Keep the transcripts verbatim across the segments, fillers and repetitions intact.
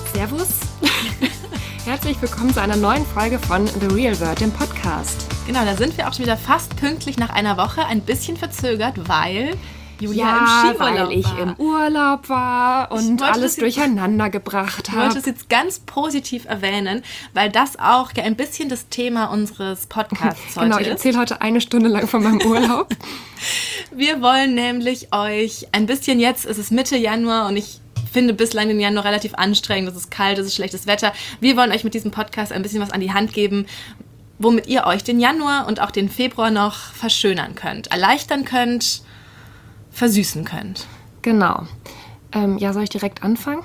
Servus. Herzlich willkommen zu einer neuen Folge von The Real World, dem Podcast. Genau, da sind wir auch schon wieder fast pünktlich nach einer Woche, ein bisschen verzögert, weil Julia ja, im Skiurlaub weil ich war. im Urlaub war und alles jetzt, durcheinander gebracht habe. Ich wollte es jetzt ganz positiv erwähnen, weil das auch ja ein bisschen das Thema unseres Podcasts heute genau, ist. ich erzähle heute eine Stunde lang von meinem Urlaub. Wir wollen nämlich euch ein bisschen jetzt, es ist Mitte Januar und ich finde bislang den Januar relativ anstrengend, es ist kalt, es ist schlechtes Wetter. Wir wollen euch mit diesem Podcast ein bisschen was an die Hand geben, womit ihr euch den Januar und auch den Februar noch verschönern könnt, erleichtern könnt, versüßen könnt. Genau. Ähm, ja, soll ich direkt anfangen?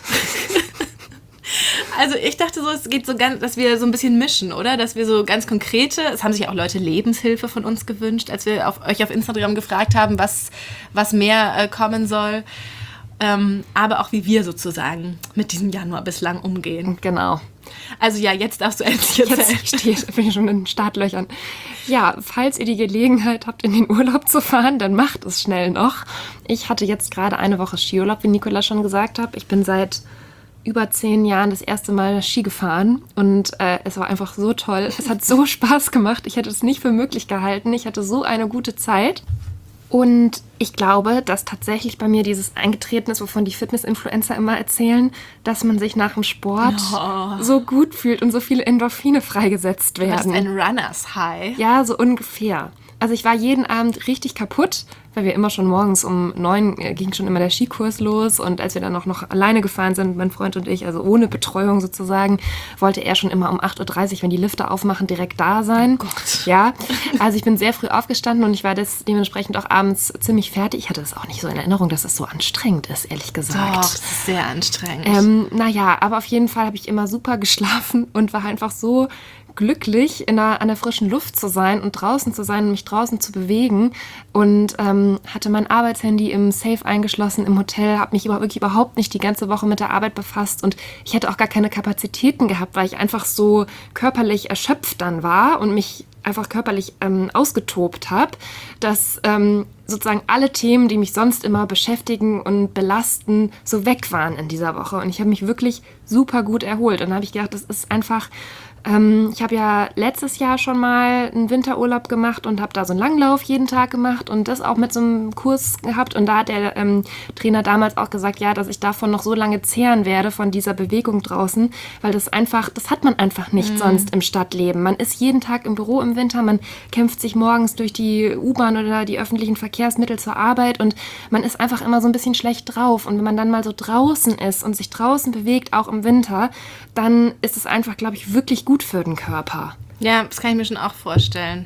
Also ich dachte so, es geht so ganz, dass wir so ein bisschen mischen, oder? Dass wir so ganz konkrete, es haben sich auch Leute Lebenshilfe von uns gewünscht, als wir auf, euch auf Instagram gefragt haben, was, was mehr äh, kommen soll. Ähm, aber auch wie wir sozusagen mit diesem Januar bislang umgehen. Genau. Also ja, jetzt darfst du endlich erzählen. Jetzt steht, bin ich schon in den Startlöchern. Ja, falls ihr die Gelegenheit habt, in den Urlaub zu fahren, dann macht es schnell noch. Ich hatte jetzt gerade eine Woche Skiurlaub, wie Nicola schon gesagt hat. Ich bin seit über zehn Jahren das erste Mal Ski gefahren und äh, es war einfach so toll. Es hat so Spaß gemacht. Ich hätte es nicht für möglich gehalten. Ich hatte so eine gute Zeit. Und ich glaube, dass tatsächlich bei mir dieses eingetreten ist, wovon die Fitness-Influencer immer erzählen, dass man sich nach dem Sport Oh. so gut fühlt und so viele Endorphine freigesetzt werden. Das ist ein Runners High. Ja, so ungefähr. Also ich war jeden Abend richtig kaputt, weil wir immer schon morgens um neun äh, ging schon immer der Skikurs los und als wir dann auch noch alleine gefahren sind, mein Freund und ich, also ohne Betreuung sozusagen, wollte er schon immer um acht Uhr dreißig, wenn die Lifte aufmachen, direkt da sein. Oh Gott. Ja, also ich bin sehr früh aufgestanden und ich war das dementsprechend auch abends ziemlich fertig. Ich hatte das auch nicht so in Erinnerung, dass es so anstrengend ist, ehrlich gesagt. Doch, das ist sehr anstrengend. Ähm, naja, aber auf jeden Fall habe ich immer super geschlafen und war einfach so glücklich, in einer, an der frischen Luft zu sein und draußen zu sein und mich draußen zu bewegen und ähm, hatte mein Arbeitshandy im Safe eingeschlossen im Hotel, habe mich über, wirklich überhaupt nicht die ganze Woche mit der Arbeit befasst und ich hatte auch gar keine Kapazitäten gehabt, weil ich einfach so körperlich erschöpft dann war und mich einfach körperlich ähm, ausgetobt habe, dass ähm, sozusagen alle Themen, die mich sonst immer beschäftigen und belasten, so weg waren in dieser Woche und ich habe mich wirklich super gut erholt und dann habe ich gedacht, das ist einfach Ähm, ich habe ja letztes Jahr schon mal einen Winterurlaub gemacht und habe da so einen Langlauf jeden Tag gemacht und das auch mit so einem Kurs gehabt. Und da hat der ähm, Trainer damals auch gesagt, ja, dass ich davon noch so lange zehren werde, von dieser Bewegung draußen, weil das einfach, das hat man einfach nicht mhm. sonst im Stadtleben. Man ist jeden Tag im Büro im Winter, man kämpft sich morgens durch die U-Bahn oder die öffentlichen Verkehrsmittel zur Arbeit und man ist einfach immer so ein bisschen schlecht drauf. Und wenn man dann mal so draußen ist und sich draußen bewegt, auch im Winter, dann ist es einfach, glaube ich, wirklich gut für den Körper. Ja, das kann ich mir schon auch vorstellen.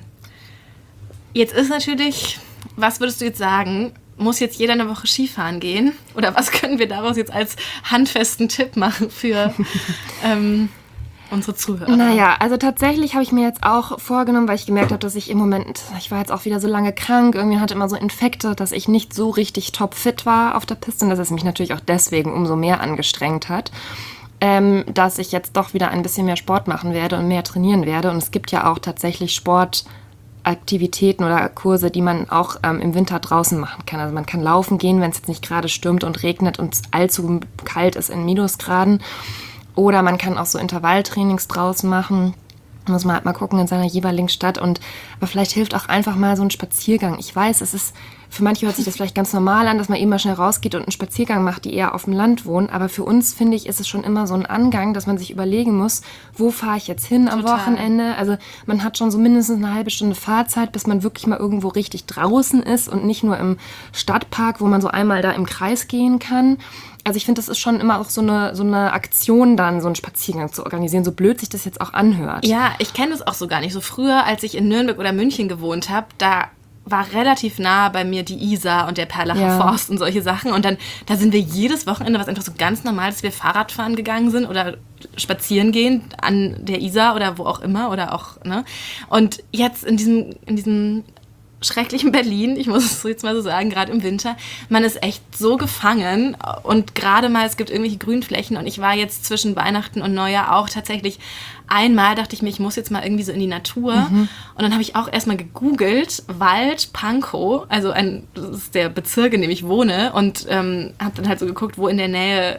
Jetzt ist natürlich, was würdest du jetzt sagen, muss jetzt jeder eine Woche Skifahren gehen? Oder was können wir daraus jetzt als handfesten Tipp machen für ähm, unsere Zuhörer? Naja, also tatsächlich habe ich mir jetzt auch vorgenommen, weil ich gemerkt habe, dass ich im Moment, ich war jetzt auch wieder so lange krank, irgendwie hatte immer so Infekte, dass ich nicht so richtig topfit war auf der Piste und dass es mich natürlich auch deswegen umso mehr angestrengt hat. Ähm, dass ich jetzt doch wieder ein bisschen mehr Sport machen werde und mehr trainieren werde. Und es gibt ja auch tatsächlich Sportaktivitäten oder Kurse, die man auch ähm, im Winter draußen machen kann. Also man kann laufen gehen, wenn es jetzt nicht gerade stürmt und regnet und allzu kalt ist in Minusgraden. Oder man kann auch so Intervalltrainings draußen machen. Muss man halt mal gucken in seiner jeweiligen Stadt. Und, aber vielleicht hilft auch einfach mal so ein Spaziergang. Ich weiß, es ist, für manche hört sich das vielleicht ganz normal an, dass man eben mal schnell rausgeht und einen Spaziergang macht, die eher auf dem Land wohnen. Aber für uns, finde ich, ist es schon immer so ein Angang, dass man sich überlegen muss, wo fahre ich jetzt hin am Total. Wochenende? Also man hat schon so mindestens eine halbe Stunde Fahrzeit, bis man wirklich mal irgendwo richtig draußen ist und nicht nur im Stadtpark, wo man so einmal da im Kreis gehen kann. Also ich finde, das ist schon immer auch so eine, so eine Aktion dann, so einen Spaziergang zu organisieren, so blöd sich das jetzt auch anhört. Ja, ich kenne das auch so gar nicht. So früher, als ich in Nürnberg oder München gewohnt habe, da war relativ nah bei mir die Isar und der Perlacher Ja. Forst und solche Sachen. Und dann, da sind wir jedes Wochenende, was einfach so ganz normal, dass wir Fahrradfahren gegangen sind oder spazieren gehen an der Isar oder wo auch immer oder auch, ne. Und jetzt in diesem, in diesem schrecklichen Berlin, ich muss es jetzt mal so sagen, gerade im Winter, man ist echt so gefangen und gerade mal, es gibt irgendwelche Grünflächen und ich war jetzt zwischen Weihnachten und Neujahr auch tatsächlich einmal, dachte ich mir, ich muss jetzt mal irgendwie so in die Natur mhm. und dann habe ich auch erstmal gegoogelt, Wald Pankow, also ein, das ist der Bezirk, in dem ich wohne und ähm, habe dann halt so geguckt, wo in der Nähe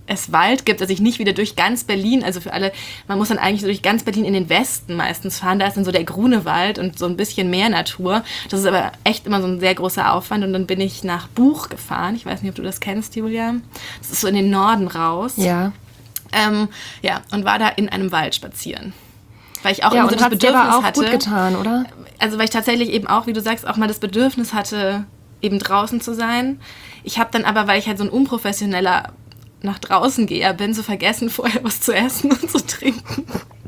es Wald gibt, dass ich nicht wieder durch ganz Berlin, also für alle, man muss dann eigentlich so durch ganz Berlin in den Westen meistens fahren, da ist dann so der Grunewald und so ein bisschen mehr Natur. Das ist aber echt immer so ein sehr großer Aufwand und dann bin ich nach Buch gefahren. Ich weiß nicht, ob du das kennst, Julia. Das ist so in den Norden raus. Ja. Ähm, ja, und war da in einem Wald spazieren. Weil ich auch ja, immer so und das hat's dir Bedürfnis aber auch hatte. gut getan, oder? Also weil ich tatsächlich eben auch, wie du sagst, auch mal das Bedürfnis hatte, eben draußen zu sein. Ich habe dann aber, weil ich halt so ein unprofessioneller nach draußen Geher bin, so vergessen, vorher was zu essen und zu trinken.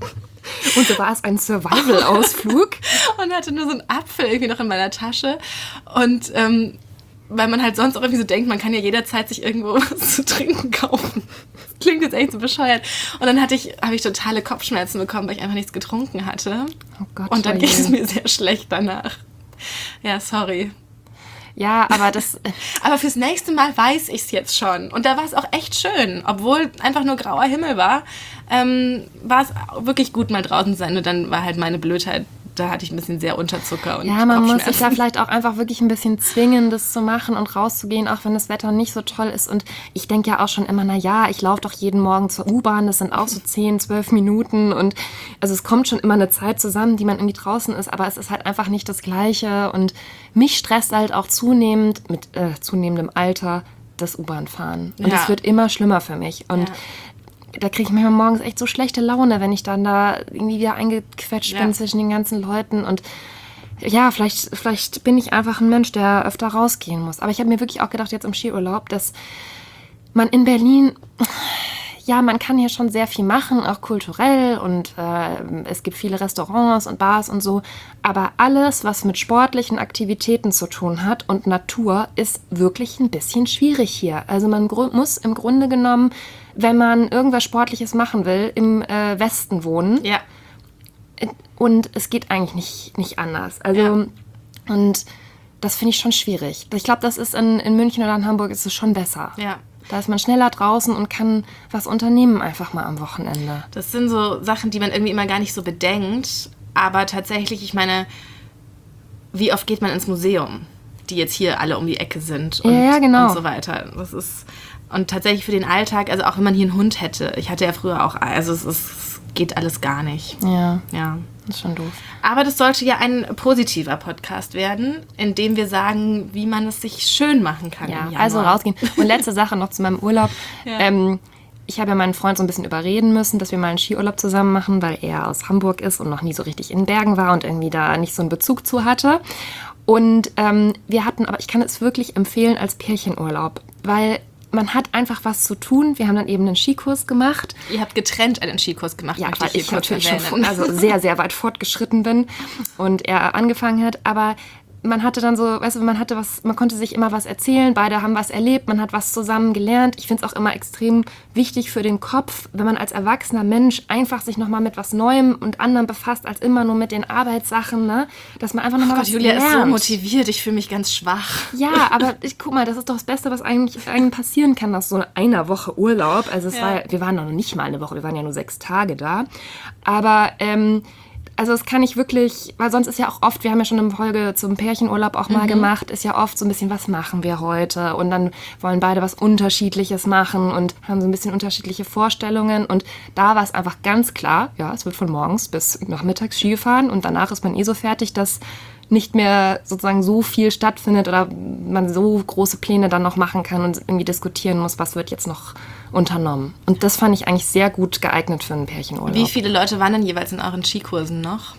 Und so war es ein Survival-Ausflug. Und hatte nur so einen Apfel irgendwie noch in meiner Tasche. Und ähm, weil man halt sonst auch irgendwie so denkt, man kann ja jederzeit sich irgendwo was zu trinken kaufen. Das klingt jetzt echt so bescheuert. Und dann hatte ich, habe ich totale Kopfschmerzen bekommen, weil ich einfach nichts getrunken hatte. Oh Gott. Und dann oh ging je. es mir sehr schlecht danach. Ja, sorry. Ja, aber das... Aber fürs nächste Mal weiß ich es jetzt schon. Und da war es auch echt schön. Obwohl einfach nur grauer Himmel war, ähm, war es wirklich gut, mal draußen zu sein. Und dann war halt meine Blödheit, da hatte ich ein bisschen sehr Unterzucker und Ja, man muss sich Kopfschmerzen. da vielleicht auch einfach wirklich ein bisschen zwingen, das zu machen und rauszugehen, auch wenn das Wetter nicht so toll ist. Und ich denke ja auch schon immer, na ja, ich laufe doch jeden Morgen zur U-Bahn, das sind auch so zehn, zwölf Minuten. Und also es kommt schon immer eine Zeit zusammen, die man irgendwie draußen ist, aber es ist halt einfach nicht das Gleiche. Und mich stresst halt auch zunehmend, mit äh, zunehmendem Alter, das U-Bahn-Fahren. Und es Ja. wird immer schlimmer für mich. Und Ja. da kriege ich manchmal morgens echt so schlechte Laune, wenn ich dann da irgendwie wieder eingequetscht Ja. bin zwischen den ganzen Leuten. Und ja, vielleicht, vielleicht bin ich einfach ein Mensch, der öfter rausgehen muss. Aber ich habe mir wirklich auch gedacht, jetzt im Skiurlaub, dass man in Berlin, ja, man kann hier schon sehr viel machen, auch kulturell. Und äh, es gibt viele Restaurants und Bars und so. Aber alles, was mit sportlichen Aktivitäten zu tun hat und Natur, ist wirklich ein bisschen schwierig hier. Also man gru- muss im Grunde genommen, wenn man irgendwas Sportliches machen will, im äh, Westen wohnen. Ja. Und es geht eigentlich nicht, nicht anders. Also, Ja. und das finde ich schon schwierig. Ich glaube, das ist in, in München oder in Hamburg ist es schon besser. Ja. Da ist man schneller draußen und kann was unternehmen einfach mal am Wochenende. Das sind so Sachen, die man irgendwie immer gar nicht so bedenkt. Aber tatsächlich, ich meine, wie oft geht man ins Museum, die jetzt hier alle um die Ecke sind und, Ja, ja, genau. und so weiter. Das ist, und tatsächlich für den Alltag, also auch wenn man hier einen Hund hätte, ich hatte ja früher auch, also es, ist, es geht alles gar nicht. Ja, Ja. das ist schon doof. Aber das sollte ja ein positiver Podcast werden, in dem wir sagen, wie man es sich schön machen kann. Ja, im Januar. also rausgehen. Und letzte Sache noch zu meinem Urlaub. Ja. Ähm, ich habe ja meinen Freund so ein bisschen überreden müssen, dass wir mal einen Skiurlaub zusammen machen, weil er aus Hamburg ist und noch nie so richtig in den Bergen war und irgendwie da nicht so einen Bezug zu hatte. Und ähm, wir hatten, aber ich kann es wirklich empfehlen als Pärchenurlaub, weil man hat einfach was zu tun. Wir haben dann eben einen Skikurs gemacht. Ihr habt getrennt einen Skikurs gemacht, Ja, möchte weil hier ich kurz natürlich schon erwähnen. von, also sehr, sehr weit fortgeschritten bin und er angefangen hat. Aber man hatte dann so, weißt du, man hatte was, man konnte sich immer was erzählen, beide haben was erlebt, man hat was zusammen gelernt. Ich finde es auch immer extrem wichtig für den Kopf, wenn man als erwachsener Mensch einfach sich nochmal mit was Neuem und anderem befasst, als immer nur mit den Arbeitssachen, ne? Dass man einfach nochmal Oh was Gott, Julia lernt. ist so motiviert, ich fühle mich ganz schwach. Ja, aber ich guck mal, das ist doch das Beste, was eigentlich einem passieren kann nach so einer Woche Urlaub. Also es Ja. war, wir waren noch nicht mal eine Woche, wir waren ja nur sechs Tage da. Aber ähm, also das kann ich wirklich, weil sonst ist ja auch oft, wir haben ja schon eine Folge zum Pärchenurlaub auch mal gemacht, ist ja oft so ein bisschen, was machen wir heute? Und dann wollen beide was Unterschiedliches machen und haben so ein bisschen unterschiedliche Vorstellungen. Und da war es einfach ganz klar, ja, es wird von morgens bis nachmittags Ski gefahren und danach ist man eh so fertig, dass nicht mehr sozusagen so viel stattfindet oder man so große Pläne dann noch machen kann und irgendwie diskutieren muss, was wird jetzt noch unternommen. Und das fand ich eigentlich sehr gut geeignet für einen Pärchenurlaub. Wie viele Leute waren denn jeweils in euren Skikursen noch?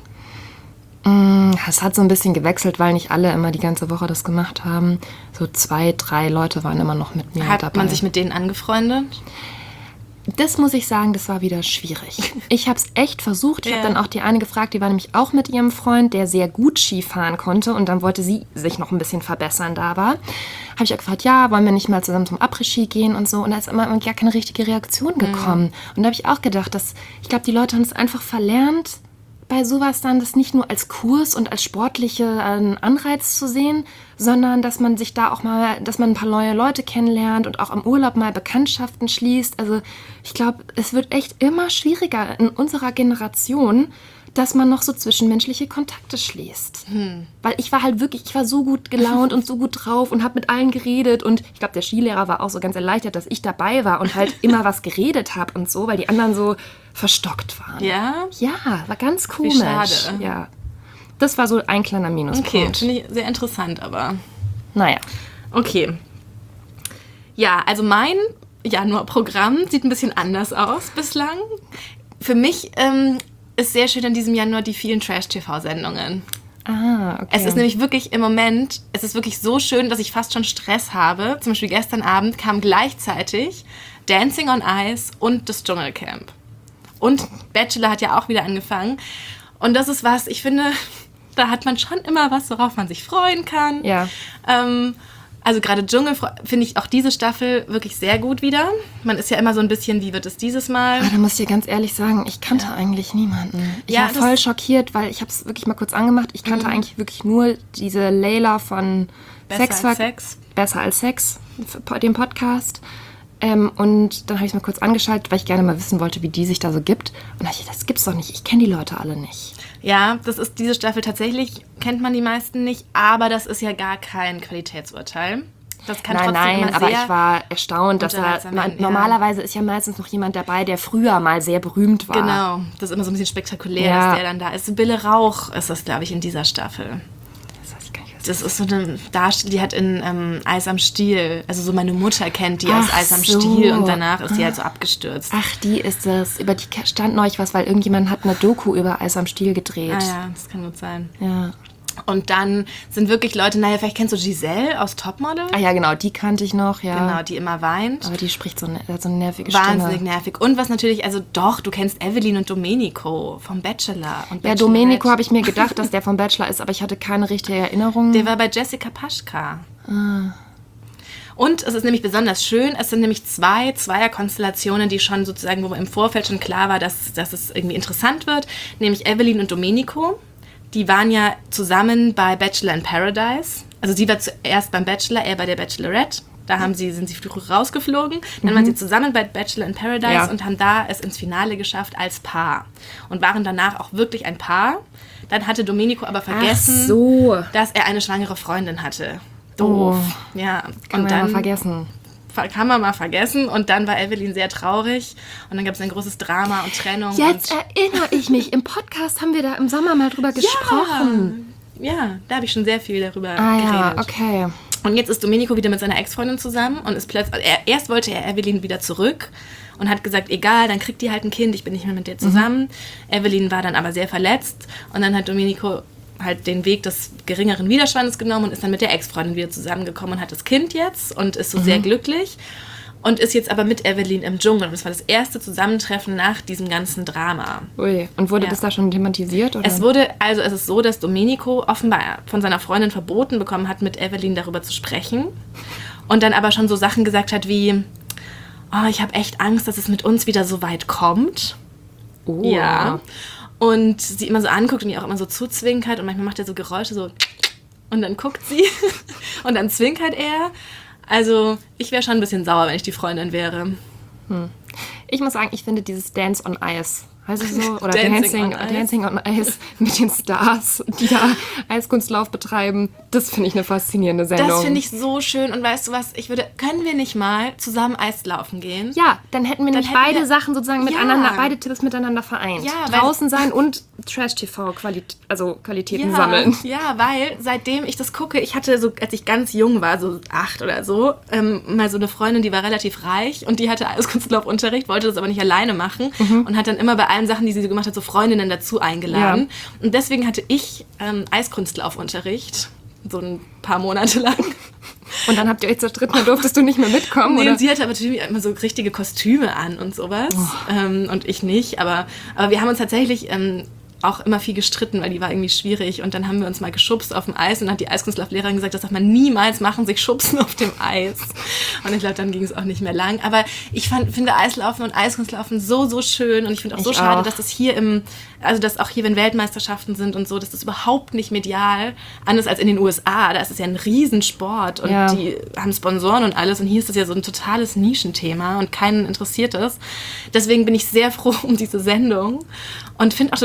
Es hat so ein bisschen gewechselt, weil nicht alle immer die ganze Woche das gemacht haben. So zwei, drei Leute waren immer noch mit mir Hat dabei. man sich mit denen angefreundet? Das muss ich sagen, das war wieder schwierig. Ich habe es echt versucht. Ich Ja. habe dann auch die eine gefragt, die war nämlich auch mit ihrem Freund, der sehr gut Ski fahren konnte. Und dann wollte sie sich noch ein bisschen verbessern da war. Habe ich auch gefragt, ja, wollen wir nicht mal zusammen zum Après-Ski gehen und so. Und da ist immer gar keine richtige Reaktion gekommen. Und da habe ich auch gedacht, dass ich glaube, die Leute haben es einfach verlernt, bei sowas dann das nicht nur als Kurs und als sportliche äh, Anreiz zu sehen, sondern dass man sich da auch mal, dass man ein paar neue Leute kennenlernt und auch im Urlaub mal Bekanntschaften schließt. Also ich glaube, es wird echt immer schwieriger in unserer Generation, dass man noch so zwischenmenschliche Kontakte schließt. Hm. Weil ich war halt wirklich, ich war so gut gelaunt und so gut drauf und habe mit allen geredet. Und ich glaube, der Skilehrer war auch so ganz erleichtert, dass ich dabei war und halt immer was geredet habe und so, weil die anderen so verstockt waren. Ja? Ja, war ganz komisch. Wie schade. Ja. Das war so ein kleiner Minuspunkt. Okay, finde ich sehr interessant, aber... Naja. Okay. Ja, also mein Januarprogramm sieht ein bisschen anders aus bislang. Für mich ähm, ist sehr schön in diesem Januar die vielen Trash-T V-Sendungen. Ah, okay. Es ist nämlich wirklich im Moment, es ist wirklich so schön, dass ich fast schon Stress habe. Zum Beispiel gestern Abend kam gleichzeitig Dancing on Ice und das Dschungelcamp. Und Bachelor hat ja auch wieder angefangen. Und das ist was, ich finde, da hat man schon immer was, worauf man sich freuen kann. Ja. Ähm, Also gerade Dschungel finde ich auch diese Staffel wirklich sehr gut wieder. Man ist ja immer so ein bisschen, wie wird es dieses Mal? Ah, da muss ich dir ganz ehrlich sagen, ich kannte ja. eigentlich niemanden. Ich ja, war voll schockiert, weil ich habe es wirklich mal kurz angemacht. Ich kannte mhm. eigentlich wirklich nur diese Layla von Besser Sex als Sex. Besser als Sex, dem Podcast. Ähm, und dann habe ich es mal kurz angeschaltet, weil ich gerne mal wissen wollte, wie die sich da so gibt. Und da dachte ich, das gibt's doch nicht. Ich kenne die Leute alle nicht. Ja, das ist diese Staffel tatsächlich, kennt man die meisten nicht, aber das ist ja gar kein Qualitätsurteil. Das kann nein, trotzdem nein, immer aber sehr ich war erstaunt, dass da man, ja. normalerweise ist ja meistens noch jemand dabei, der früher mal sehr berühmt war. Genau, das ist immer so ein bisschen spektakulär, ja. dass der dann da ist. Bille Rauch ist das, glaube ich, in dieser Staffel. Das weiß ich gar nicht, was das ist so eine Darstellerin, die hat in ähm, Eis am Stiel, also so meine Mutter kennt die Ach aus Eis am so. Stiel und danach ist die halt so abgestürzt. Ach, die ist es. Über die stand neulich was, weil irgendjemand hat eine Doku über Eis am Stiel gedreht. Ah ja, das kann gut sein. Ja. Und dann sind wirklich Leute, naja, vielleicht kennst du Giselle aus Topmodel? Ah ja, genau, die kannte ich noch, ja. Genau, die immer weint. Aber die spricht so, ne, so eine nervige Stimme. Wahnsinnig nervig. Und was natürlich, also doch, du kennst Evelyn und Domenico vom Bachelor. Und ja, Domenico habe ich mir gedacht, dass der vom Bachelor ist, aber ich hatte keine richtige Erinnerung. Der war bei Jessica Paschka. Ah. Und es ist nämlich besonders schön, es sind nämlich zwei Zweierkonstellationen, die schon sozusagen, wo im Vorfeld schon klar war, dass, dass es irgendwie interessant wird, nämlich Evelyn und Domenico. Die waren ja zusammen bei Bachelor in Paradise. Also sie war zuerst beim Bachelor, er bei der Bachelorette. Da haben sie, sind sie früh rausgeflogen. Dann mhm. waren sie zusammen bei Bachelor in Paradise ja. und haben da es ins Finale geschafft als Paar. Und waren danach auch wirklich ein Paar. Dann hatte Domenico aber vergessen, so. dass er eine schwangere Freundin hatte. Doof. Oh. Ja. Kann und man dann mal vergessen. Kann man mal vergessen. Und dann war Evelyn sehr traurig. Und dann gab es ein großes Drama und Trennung. Jetzt und erinnere ich mich. Im Podcast haben wir da im Sommer mal drüber gesprochen. Ja, ja, da habe ich schon sehr viel darüber ah, geredet. Ja, okay. Und jetzt ist Domenico wieder mit seiner Ex-Freundin zusammen. Und ist plötzlich, er, erst wollte er Evelyn wieder zurück. Und hat gesagt, egal, dann kriegt die halt ein Kind. Ich bin nicht mehr mit dir zusammen. Mhm. Evelyn war dann aber sehr verletzt. Und dann hat Domenico halt den Weg des geringeren Widerstandes genommen und ist dann mit der Ex-Freundin wieder zusammengekommen und hat das Kind jetzt und ist so mhm. sehr glücklich und ist jetzt aber mit Evelyn im Dschungel. Und das war das erste Zusammentreffen nach diesem ganzen Drama. Ui, und wurde ja. das da schon thematisiert? Oder? Es wurde, also es ist so, dass Domenico offenbar von seiner Freundin verboten bekommen hat, mit Evelyn darüber zu sprechen und dann aber schon so Sachen gesagt hat wie, oh, ich habe echt Angst, dass es mit uns wieder so weit kommt. Oh. Ja. Und sie immer so anguckt und ihr auch immer so zuzwinkert und manchmal macht er so Geräusche so und dann guckt sie und dann zwinkert er. Also ich wäre schon ein bisschen sauer, wenn ich die Freundin wäre. Hm. Ich muss sagen, ich finde dieses Dance on Ice, heißt es so? Oder Dancing, Dancing, on Dancing on Ice mit den Stars, die da Eiskunstlauf betreiben, das finde ich eine faszinierende Sendung. Das finde ich so schön und weißt du was, ich würde, können wir nicht mal zusammen Eislaufen gehen? Ja, dann hätten wir nämlich beide wir, Sachen sozusagen miteinander, ja. beide Tipps miteinander vereint. Ja, draußen sein und Trash-T V, Qualit- also Qualitäten ja, sammeln. Ja, weil seitdem ich das gucke, ich hatte so, als ich ganz jung war, so acht oder so, ähm, mal so eine Freundin, die war relativ reich und die hatte Eiskunstlaufunterricht, wollte das aber nicht alleine machen mhm. und hat dann immer bei allen Sachen, die sie gemacht hat, so Freundinnen dazu eingeladen. Ja. Und deswegen hatte ich ähm, Eiskunstlaufunterricht, so ein paar Monate lang. Und dann habt ihr euch zerstritten, dann durftest du nicht mehr mitkommen, nee, oder? Und sie hatte aber natürlich immer so richtige Kostüme an und sowas. Oh. Ähm, und ich nicht. Aber, aber wir haben uns tatsächlich ähm, auch immer viel gestritten, weil die war irgendwie schwierig. Und dann haben wir uns mal geschubst auf dem Eis und dann hat die Eiskunstlauflehrerin gesagt, das darf man niemals machen, sich schubsen auf dem Eis. Und ich glaube, dann ging es auch nicht mehr lang. Aber ich fand, finde Eislaufen und Eiskunstlaufen so, so schön. Und ich finde auch ich so schade, auch. dass das hier im, also dass auch hier, wenn Weltmeisterschaften sind und so, dass das überhaupt nicht medial, anders als in den U S A. Da ist es ja ein Riesensport und ja. die haben Sponsoren und alles. Und hier ist das ja so ein totales Nischenthema und keinen interessiert es. Deswegen bin ich sehr froh um diese Sendung und finde auch total faszinierend,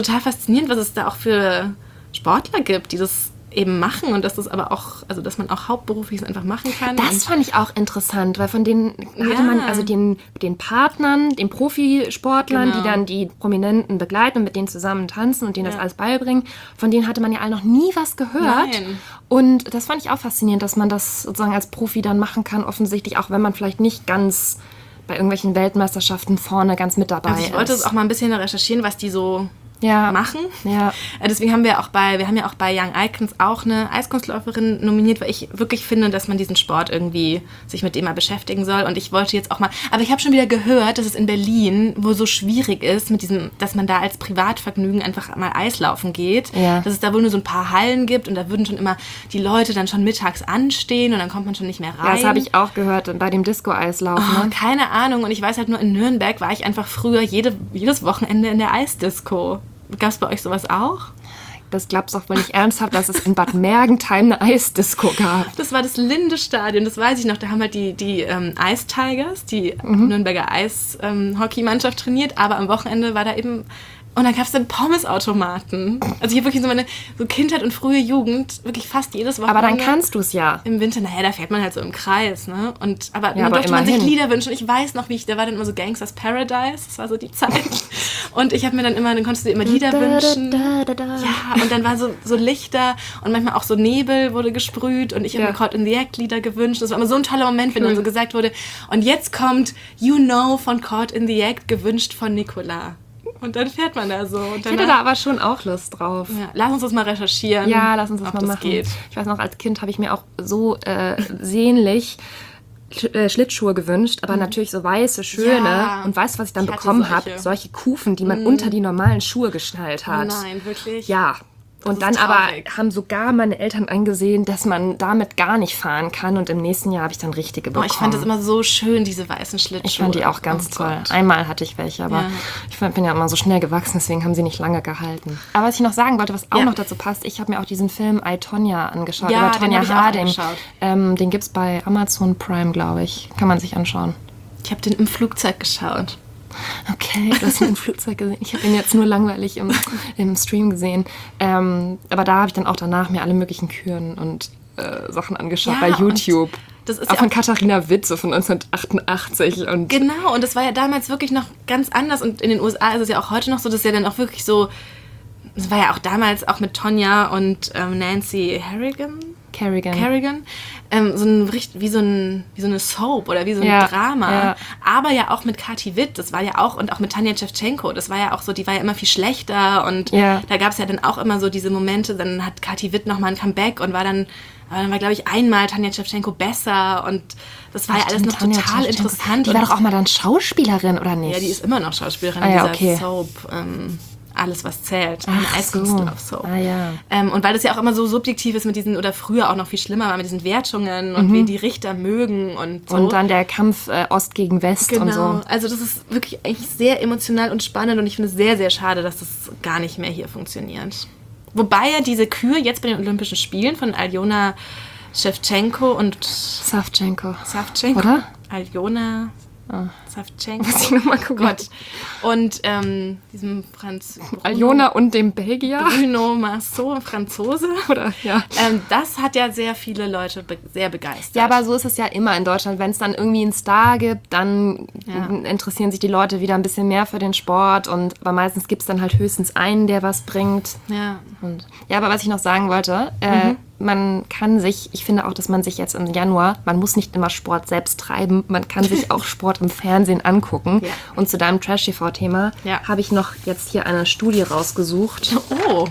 faszinierend, was es da auch für Sportler gibt, die das eben machen und dass das aber auch, also dass man auch hauptberuflich es einfach machen kann. Das fand ich auch interessant, weil von denen hatte Ja. man, also den, den Partnern, den Profisportlern, Genau. die dann die Prominenten begleiten und mit denen zusammen tanzen und denen das Ja. alles beibringen, von denen hatte man ja alle noch nie was gehört. Nein. Und das fand ich auch faszinierend, dass man das sozusagen als Profi dann machen kann, offensichtlich, auch wenn man vielleicht nicht ganz bei irgendwelchen Weltmeisterschaften vorne ganz mit dabei Also ich wollte ist. es auch mal ein bisschen recherchieren, was die so ja. machen. Ja. Äh, Deswegen haben wir auch bei, wir haben ja auch bei Young Icons auch eine Eiskunstläuferin nominiert, weil ich wirklich finde, dass man diesen Sport irgendwie sich mit dem mal beschäftigen soll. Und ich wollte jetzt auch mal, aber ich habe schon wieder gehört, dass es in Berlin wohl so schwierig ist, mit diesem, dass man da als Privatvergnügen einfach mal Eislaufen geht. Ja. Dass es da wohl nur so ein paar Hallen gibt und da würden schon immer die Leute dann schon mittags anstehen und dann kommt man schon nicht mehr rein. Ja, das habe ich auch gehört bei dem Disco-Eislaufen. Oh, Ne? keine Ahnung. Und ich weiß halt nur, in Nürnberg war ich einfach früher jede, jedes Wochenende in der Eisdisco. Gab es bei euch sowas auch? Das glaubst du doch wohl nicht ernsthaft, dass es in Bad Mergentheim eine Eisdisco gab. Das war das Linde-Stadion, das weiß ich noch. Da haben halt die, die ähm, Ice Tigers, die Mhm. Nürnberger Eishockey-Mannschaft trainiert. Aber am Wochenende war da eben... Und dann gab es dann Pommesautomaten. Also hier wirklich so meine so Kindheit und frühe Jugend, wirklich fast jedes Wochenende. Aber dann kannst du es ja. Im Winter, naja, da fährt man halt so im Kreis, ne? Und, aber Ja, dann aber durfte man sich immerhin. Lieder wünschen. Ich weiß noch, wie ich, da war dann immer so Gangsters Paradise, das war so die Zeit. Und ich habe mir dann immer, dann konntest du dir immer Lieder wünschen. Da, da, da, da. Ja, und dann war so, so Lichter und manchmal auch so Nebel wurde gesprüht und ich habe Ja. mir Caught in the Act Lieder gewünscht. Das war immer so ein toller Moment, wenn dann so gesagt wurde, und jetzt kommt You Know von Caught in the Act, gewünscht von Nicola. Und dann fährt man da so. Und Ich hätte danach- da aber schon auch Lust drauf. ja, lass uns das mal recherchieren. Ja, lass uns das ob mal das machen. geht. Ich weiß noch, als Kind habe ich mir auch so äh, sehnlich Sch- äh, Schlittschuhe gewünscht, aber natürlich so weiße, schöne. Ja. Und weißt du, was ich dann Ich hatte bekommen habe? solche. Solche Kufen, die man unter die normalen Schuhe geschnallt Oh hat. nein, wirklich? Ja. Und Das dann ist aber traurig. haben sogar meine Eltern eingesehen, dass man damit gar nicht fahren kann. Und im nächsten Jahr habe ich dann richtige Oh, bekommen. ich fand das immer so schön, diese weißen Schlittschuhe. Ich fand die auch ganz Oh toll. Gott. Einmal hatte ich welche, aber Ja. ich fand- bin ja immer so schnell gewachsen, deswegen haben sie nicht lange gehalten. Aber was ich noch sagen wollte, was auch Ja. noch dazu passt, ich habe mir auch diesen Film I, Tonya angeschaut, Ja, über den Tonya hab ich auch Harding. angeschaut. Ähm, den gibt es bei Amazon Prime, glaube ich. Kann man sich anschauen. Ich habe den im Flugzeug geschaut. Okay, du hast ihn im Flugzeug gesehen. Ich habe ihn jetzt nur langweilig im, im Stream gesehen. Ähm, aber da habe ich dann auch danach mir alle möglichen Küren und äh, Sachen angeschaut Ja, bei und YouTube. das ist auch ja von auch- Katharina Witt, so von neunzehnhundertachtundachtzig. Und Genau, und das war ja damals wirklich noch ganz anders. Und in den U S A ist es ja auch heute noch so, dass ja dann auch wirklich so... Das war ja auch damals auch mit Tonya und ähm, Nancy Harrigan. Kerrigan. Kerrigan, ähm, so ein richt- wie so ein wie so eine Soap oder wie so ein Ja, Drama, ja. aber ja auch mit Kathi Witt, das war ja auch, und auch mit Tanja Shevchenko, das war ja auch so, die war ja immer viel schlechter und Ja. da gab es ja dann auch immer so diese Momente, dann hat Kathi Witt nochmal ein Comeback und war dann, aber dann war glaube ich einmal Tanja Shevchenko besser und das war ja alles Stimmt, noch Tanja total Shevchenko. interessant. Die und war doch auch mal dann Schauspielerin, oder nicht? ja, die ist immer noch Schauspielerin Ah, in ja, dieser okay. Soap, ähm, alles was zählt, eine Ach so. Eiskunstlauf-Soap. Ah, ja. Ähm, und weil das ja auch immer so subjektiv ist mit diesen, oder früher auch noch viel schlimmer war mit diesen Wertungen und wie die Richter mögen und so. Und dann der Kampf äh, Ost gegen West genau. und so. Also das ist wirklich eigentlich sehr emotional und spannend und ich finde es sehr, sehr schade, dass das gar nicht mehr hier funktioniert. Wobei ja diese Kür jetzt bei den Olympischen Spielen von Aljona Shevchenko und Savchenko. Savchenko. Oder? Aljona Savchenko. Muss ich nochmal gucken. Gott. Und ähm, diesem Franz... Aljona und dem Belgier. Bruno Marceau, Franzose. Oder, ja. Ähm, das hat ja sehr viele Leute be sehr begeistert. Ja, aber so ist es ja immer in Deutschland. Wenn es dann irgendwie einen Star gibt, dann Ja. interessieren sich die Leute wieder ein bisschen mehr für den Sport. Und, aber meistens gibt es dann halt höchstens einen, der was bringt. Ja. Und, ja, aber was ich noch sagen wollte, äh, man kann sich, ich finde auch, dass man sich jetzt im Januar, man muss nicht immer Sport selbst treiben, man kann sich auch Sport im Fernsehen angucken. Ja. Und zu deinem Trash-T V-Thema Ja. habe ich noch jetzt hier eine Studie rausgesucht. Oh.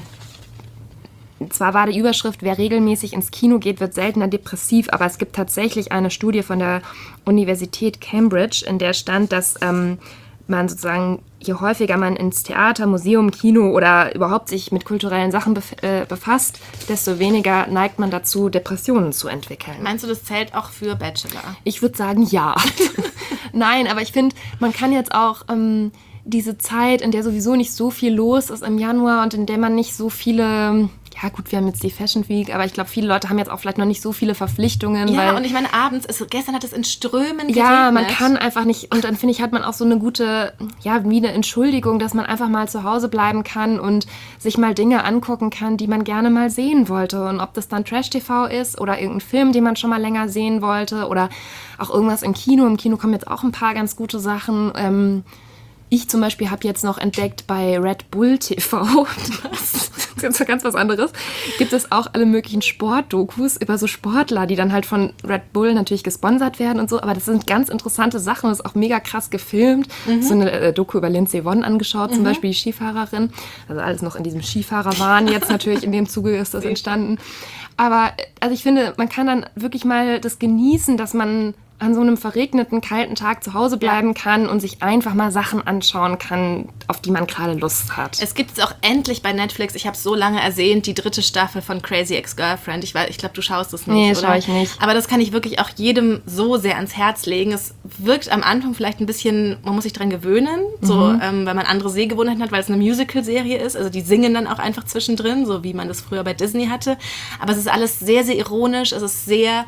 Zwar war die Überschrift, wer regelmäßig ins Kino geht, wird seltener depressiv, aber es gibt tatsächlich eine Studie von der Universität Cambridge, in der stand, dass ähm, man sozusagen, je häufiger man ins Theater, Museum, Kino oder überhaupt sich mit kulturellen Sachen bef äh, befasst, desto weniger neigt man dazu, Depressionen zu entwickeln. Meinst du, das zählt auch für Bachelor? Ich würde sagen, ja. Nein, aber ich finde, man kann jetzt auch ähm, diese Zeit, in der sowieso nicht so viel los ist im Januar und in der man nicht so viele, ja, ja gut, wir haben jetzt die Fashion Week, aber ich glaube, viele Leute haben jetzt auch vielleicht noch nicht so viele Verpflichtungen. Ja, weil, und ich meine, abends, ist, gestern hat es in Strömen geregnet. Ja, man kann einfach nicht, und dann finde ich, hat man auch so eine gute, ja, wie eine Entschuldigung, dass man einfach mal zu Hause bleiben kann und sich mal Dinge angucken kann, die man gerne mal sehen wollte. Und ob das dann Trash-T V ist oder irgendein Film, den man schon mal länger sehen wollte oder auch irgendwas im Kino. Im Kino kommen jetzt auch ein paar ganz gute Sachen. Ähm, Ich zum Beispiel habe jetzt noch entdeckt bei Red Bull T V, das ist jetzt ganz was anderes, gibt es auch alle möglichen Sportdokus über so Sportler, die dann halt von Red Bull natürlich gesponsert werden und so, aber das sind ganz interessante Sachen, das ist auch mega krass gefilmt. Mhm. So eine äh, Doku über Lindsey Vonn angeschaut, zum mhm. Beispiel die Skifahrerin, also alles noch in diesem Skifahrerwahn jetzt natürlich, in dem Zuge ist das entstanden. Aber also ich finde, man kann dann wirklich mal das genießen, dass man an so einem verregneten, kalten Tag zu Hause bleiben ja. kann und sich einfach mal Sachen anschauen kann, auf die man gerade Lust hat. Es gibt es auch endlich bei Netflix, ich habe es so lange ersehnt, die dritte Staffel von Crazy Ex-Girlfriend. Ich, ich glaube, du schaust es nicht, nee, oder? Nee, schaue ich nicht. Aber das kann ich wirklich auch jedem so sehr ans Herz legen. Es wirkt am Anfang vielleicht ein bisschen, man muss sich dran gewöhnen, mhm. so, ähm, weil man andere Sehgewohnheiten hat, weil es eine Musical-Serie ist. Also die singen dann auch einfach zwischendrin, so wie man das früher bei Disney hatte. Aber es ist alles sehr, sehr ironisch, es ist sehr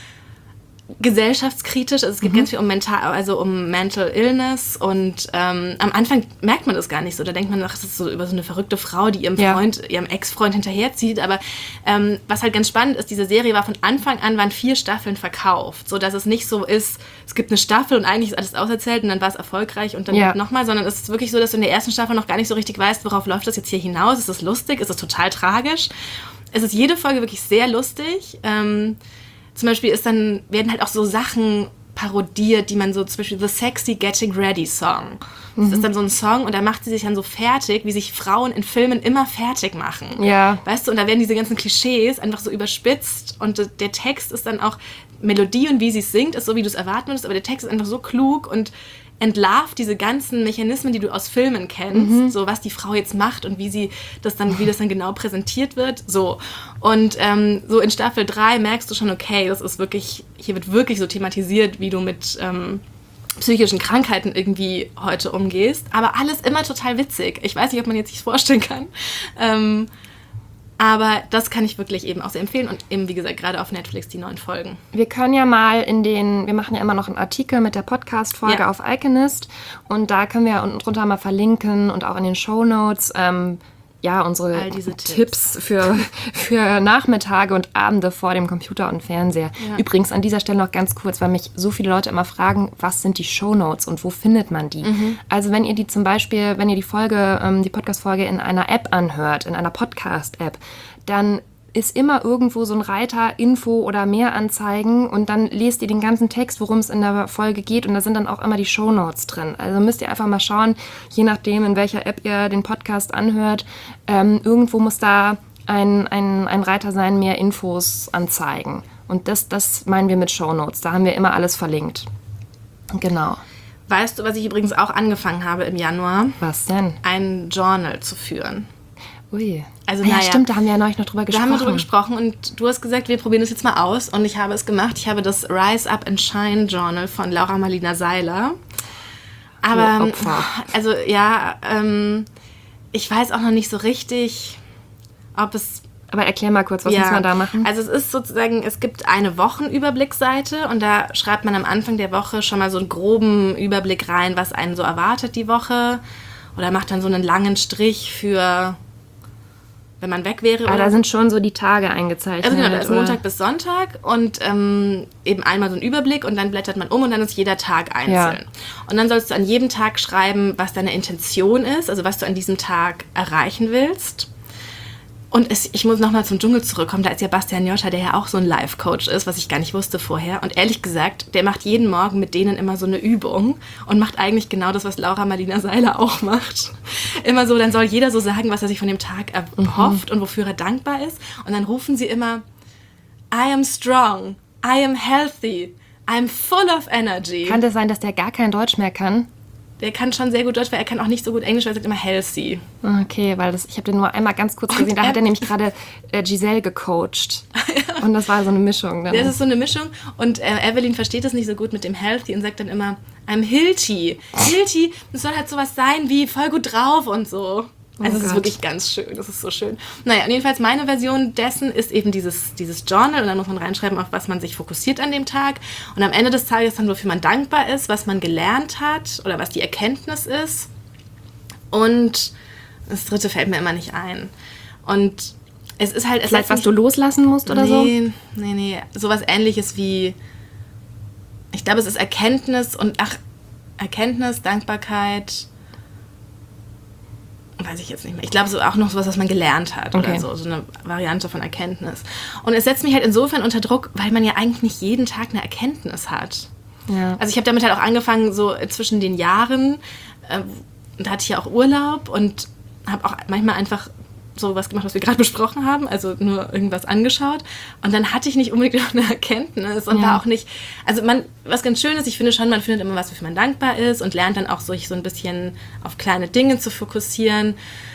gesellschaftskritisch, also es geht mhm. ganz viel um mental, also um Mental Illness und ähm, am Anfang merkt man das gar nicht so, da denkt man, ach, das ist so über so eine verrückte Frau, die ihrem Freund, ja. ihrem Ex-Freund hinterherzieht, aber ähm, was halt ganz spannend ist, diese Serie war von Anfang an, waren vier Staffeln verkauft, so dass es nicht so ist, es gibt eine Staffel und eigentlich ist alles auserzählt und dann war es erfolgreich und dann ja. nochmal, sondern es ist wirklich so, dass du in der ersten Staffel noch gar nicht so richtig weißt, worauf läuft das jetzt hier hinaus, ist es lustig, ist es total tragisch, es ist jede Folge wirklich sehr lustig, ähm, zum Beispiel ist dann, werden halt auch so Sachen parodiert, die man so, zum Beispiel The Sexy Getting Ready Song. Das mhm. ist dann so ein Song und da macht sie sich dann so fertig, wie sich Frauen in Filmen immer fertig machen. Ja. Weißt du, und da werden diese ganzen Klischees einfach so überspitzt und der Text ist dann auch, Melodie und wie sie es singt, ist so, wie du es erwarten würdest, aber der Text ist einfach so klug und entlarvt diese ganzen Mechanismen, die du aus Filmen kennst, mhm. so was die Frau jetzt macht und wie sie das dann, wie das dann genau präsentiert wird, so. Und ähm, so in Staffel drei merkst du schon, okay, das ist wirklich, hier wird wirklich so thematisiert, wie du mit ähm, psychischen Krankheiten irgendwie heute umgehst, aber alles immer total witzig. Ich weiß nicht, ob man jetzt sich vorstellen kann, ähm, aber das kann ich wirklich eben auch sehr empfehlen und eben, wie gesagt, gerade auf Netflix die neuen Folgen. Wir können ja mal in den, wir machen ja immer noch einen Artikel mit der Podcast-Folge ja. auf Iconist und da können wir ja unten drunter mal verlinken und auch in den Shownotes ähm, ja, unsere All diese Tipps, Tipps für, für Nachmittage und Abende vor dem Computer und Fernseher. Ja. Übrigens an dieser Stelle noch ganz kurz, weil mich so viele Leute immer fragen, was sind die Shownotes und wo findet man die? Mhm. Also wenn ihr die zum Beispiel, wenn ihr die Folge, ähm, die Podcast-Folge in einer App anhört, in einer Podcast-App, dann ist immer irgendwo so ein Reiter Info oder mehr Anzeigen und dann lest ihr den ganzen Text, worum es in der Folge geht und da sind dann auch immer die Shownotes drin. Also müsst ihr einfach mal schauen, je nachdem, in welcher App ihr den Podcast anhört, ähm, irgendwo muss da ein, ein, ein Reiter sein, mehr Infos anzeigen. Und das, das meinen wir mit Shownotes. Da haben wir immer alles verlinkt. Genau. Weißt du, was ich übrigens auch angefangen habe im Januar? Was denn? Ein Journal zu führen. Ui. Also, ah, ja, naja, stimmt, da haben wir ja neulich noch drüber gesprochen. Da haben wir drüber gesprochen und du hast gesagt, wir probieren das jetzt mal aus und ich habe es gemacht. Ich habe das Rise Up and Shine Journal von Laura Marlina Seiler. Aber, oh, Opfer. also ja, ähm, ich weiß auch noch nicht so richtig, ob es... Aber erklär mal kurz, was ja, muss man da machen? Also es ist sozusagen, es gibt eine Wochenüberblickseite und da schreibt man am Anfang der Woche schon mal so einen groben Überblick rein, was einen so erwartet die Woche. Oder macht dann so einen langen Strich für... wenn man weg wäre. Aber oder da sind schon so die Tage eingezeichnet. Also genau, da ist Montag bis Sonntag und ähm, eben einmal so ein Überblick und dann blättert man um und dann ist jeder Tag einzeln. Ja. Und dann sollst du an jedem Tag schreiben, was deine Intention ist, also was du an diesem Tag erreichen willst. Und es, ich muss nochmal zum Dschungel zurückkommen, da ist ja Bastian Joscha, der ja auch so ein Life-Coach ist, was ich gar nicht wusste vorher. Und ehrlich gesagt, der macht jeden Morgen mit denen immer so eine Übung und macht eigentlich genau das, was Laura Marlina Seiler auch macht. Immer so, dann soll jeder so sagen, was er sich von dem Tag erhofft mhm. und wofür er dankbar ist. Und dann rufen sie immer, I am strong, I am healthy, I am full of energy. Kann das sein, dass der gar kein Deutsch mehr kann? Der kann schon sehr gut Deutsch, weil er kann auch nicht so gut Englisch, weil er sagt immer healthy. Okay, weil das, ich habe den nur einmal ganz kurz gesehen. Da hat er nämlich gerade äh, Giselle gecoacht. Ja. Und das war so eine Mischung. Dann. Das ist so eine Mischung. Und äh, Evelyn versteht das nicht so gut mit dem healthy und sagt dann immer, I'm Hilti. Hilti, das soll halt sowas sein wie voll gut drauf und so. Also oh es ist wirklich ganz schön, das ist so schön. Naja, und jedenfalls meine Version dessen ist eben dieses, dieses Journal und dann muss man reinschreiben, auf was man sich fokussiert an dem Tag und am Ende des Tages dann, wofür man dankbar ist, was man gelernt hat oder was die Erkenntnis ist und das dritte fällt mir immer nicht ein. Und es ist halt... Es Vielleicht, was du loslassen musst oder nee, so? Nee, nee, nee, sowas Ähnliches wie, ich glaube, es ist Erkenntnis und, ach, Erkenntnis, Dankbarkeit... weiß ich jetzt nicht mehr. Ich glaube, so auch noch sowas, was man gelernt hat okay. oder so, so eine Variante von Erkenntnis. Und es setzt mich halt insofern unter Druck, weil man ja eigentlich nicht jeden Tag eine Erkenntnis hat. Ja. Also ich habe damit halt auch angefangen, so zwischen den Jahren, äh, da hatte ich ja auch Urlaub und habe auch manchmal einfach so was gemacht, was wir gerade besprochen haben, also nur irgendwas angeschaut. Und dann hatte ich nicht unbedingt noch eine Erkenntnis und ja. war auch nicht, also man, was ganz schön ist, ich finde schon, man findet immer was, wofür man dankbar ist und lernt dann auch so, so ein bisschen auf kleine Dinge zu fokussieren.